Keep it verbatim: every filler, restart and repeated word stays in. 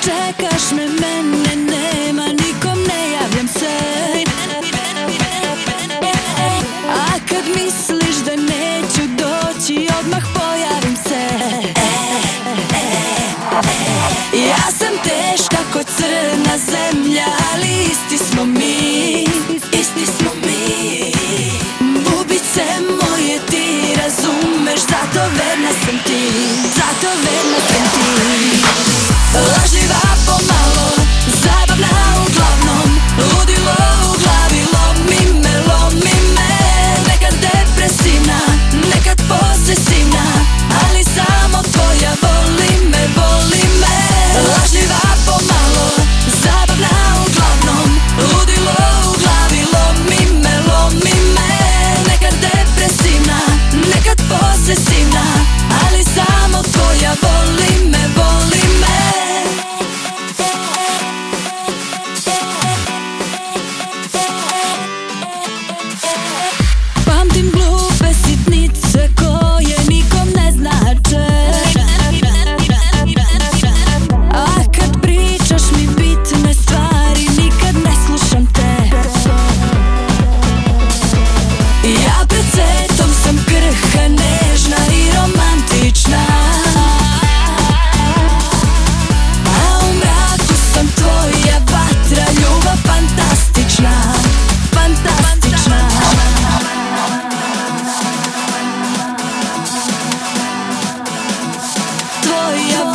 čekaš me, mene nema, nikom ne javljam se. A kad misliš da neću doći, odmah pojavim se. Ja sam teška ko crna zemlja, ali isti smo mi, isti smo mi. Bubice moje ti razumeš, zato verna sam ti, zato verna sam ti. Lažljiva pomalo, zabavna uglavnom, ludilo u glavi, lomi me, lomi me. Nekad depresivna, nekad posesivna, ali samo tvoja, voli me, voli me. Lažljiva pomalo, zabavna uglavnom, ludilo u glavi, lomi me, lomi me. Nekad depresivna, nekad posesivna, ali samo tvoja, voli me, voli me. Pamtim glupe sitnice koje nikom ne znače, a kad pričaš mi bitne stvari, nikad ne slušam te. Ja pred svetom sam krhka, nežna i romantična, a u mraku sam tvoja vatra, ljubav fantastična, fantastična. Tvoja